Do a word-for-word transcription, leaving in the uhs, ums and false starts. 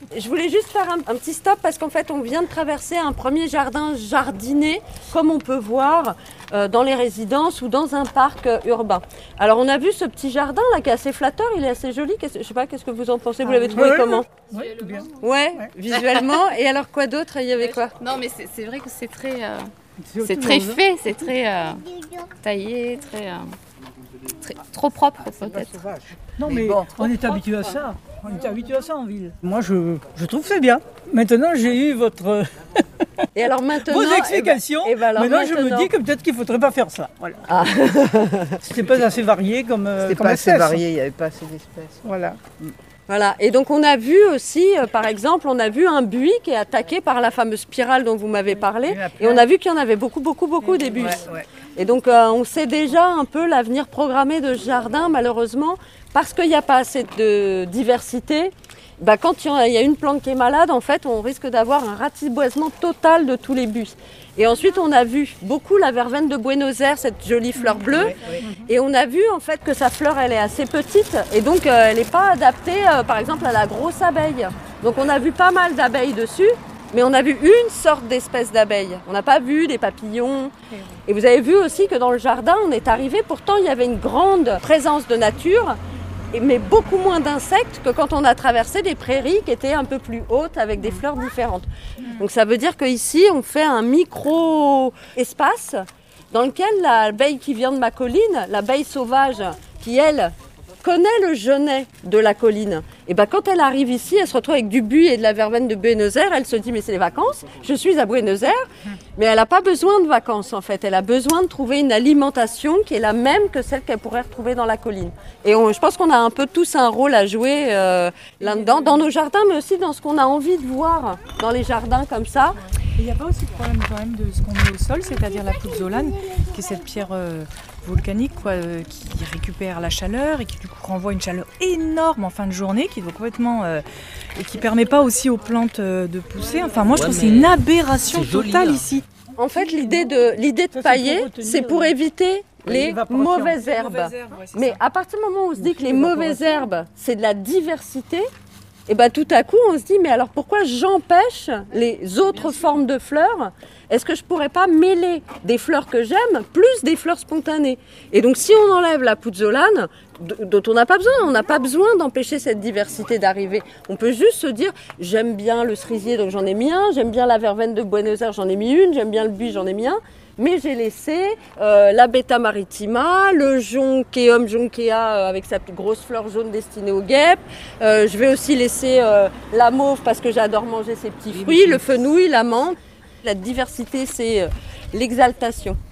Je voulais juste faire un, un petit stop parce qu'en fait on vient de traverser un premier jardin jardiné comme on peut voir euh, dans les résidences ou dans un parc euh, urbain. Alors on a vu ce petit jardin là qui est assez flatteur, il est assez joli. Qu'est-ce, je sais pas, qu'est-ce que vous en pensez? Vous l'avez trouvé ouais, comment? Oui, bien. Ouais, ouais, visuellement. Et alors quoi d'autre? Il y avait quoi? Non mais c'est, c'est vrai que c'est très, euh, c'est très fait, c'est très euh, taillé, très, euh, très trop propre peut-être. Non mais, mais bon, on est habitué à ça. On est habitué à ça en ville. Moi, je, je trouve que c'est bien. Maintenant, j'ai eu votre... Et alors maintenant... vos explications. Et ben, et ben alors maintenant, maintenant, je me dis que peut-être qu'il ne faudrait pas faire ça. Voilà. Ah. C'était pas assez varié comme euh, C'était comme pas assez espèce. varié, il n'y avait pas assez d'espèces. Voilà. Voilà. Et donc on a vu aussi, euh, par exemple, on a vu un buis qui est attaqué par la fameuse spirale dont vous m'avez parlé. Et on a vu qu'il y en avait beaucoup, beaucoup, beaucoup des buis. Ouais, ouais. Et donc euh, on sait déjà un peu l'avenir programmé de ce jardin, malheureusement, parce qu'il n'y a pas assez de diversité. Bah, quand il y a une plante qui est malade, en fait, on risque d'avoir un ratiboisement total de tous les buis. Et ensuite, on a vu beaucoup la verveine de Buenos Aires, cette jolie fleur bleue. Et on a vu en fait que sa fleur, elle est assez petite et donc euh, elle n'est pas adaptée, euh, par exemple, à la grosse abeille. Donc on a vu pas mal d'abeilles dessus, mais on a vu une sorte d'espèce d'abeille. On n'a pas vu des papillons. Et vous avez vu aussi que dans le jardin, on est arrivé, pourtant il y avait une grande présence de nature, mais beaucoup moins d'insectes que quand on a traversé des prairies qui étaient un peu plus hautes avec des fleurs différentes. Donc ça veut dire qu'ici, on fait un micro-espace dans lequel l'abeille qui vient de ma colline, l'abeille sauvage, qui elle connaît le genêt de la colline, et ben quand elle arrive ici, elle se retrouve avec du buis et de la verveine de Buenos Aires, elle se dit mais c'est les vacances, je suis à Buenos Aires, mais elle n'a pas besoin de vacances en fait, elle a besoin de trouver une alimentation qui est la même que celle qu'elle pourrait retrouver dans la colline. Et on, je pense qu'on a un peu tous un rôle à jouer euh, là-dedans, dans nos jardins, mais aussi dans ce qu'on a envie de voir dans les jardins comme ça. Il n'y a pas aussi de problème quand même de ce qu'on met au sol, c'est-à-dire la pouzzolane, qui est cette pierre euh, volcanique quoi, euh, qui récupère la chaleur et qui du coup renvoie une chaleur énorme en fin de journée, qui doit complètement euh, et qui permet pas aussi aux plantes euh, de pousser. Enfin moi je ouais, trouve que c'est une aberration totale joli, ici. En fait l'idée de l'idée de ça, pailler, c'est pour éviter les mauvaises herbes. Mauvaises herbes ouais, mais ça. À partir du moment où on se dit que les mauvaises herbes, c'est de la diversité, et bien tout à coup on se dit mais alors pourquoi j'empêche les autres formes de fleurs? Est-ce que je ne pourrais pas mêler des fleurs que j'aime plus des fleurs spontanées? Et donc si on enlève la pouzzolane, dont on n'a pas besoin, on n'a pas besoin d'empêcher cette diversité d'arriver. On peut juste se dire j'aime bien le cerisier donc j'en ai mis un, j'aime bien la verveine de Buenos Aires j'en ai mis une, j'aime bien le buis j'en ai mis un. Mais j'ai laissé euh, la bêta maritima, le jonqueum jonkea euh, avec sa grosse fleur jaune destinée aux guêpes. Euh, je vais aussi laisser euh, la mauve parce que j'adore manger ses petits fruits, le fenouil, la menthe. La diversité, c'est euh, l'exaltation.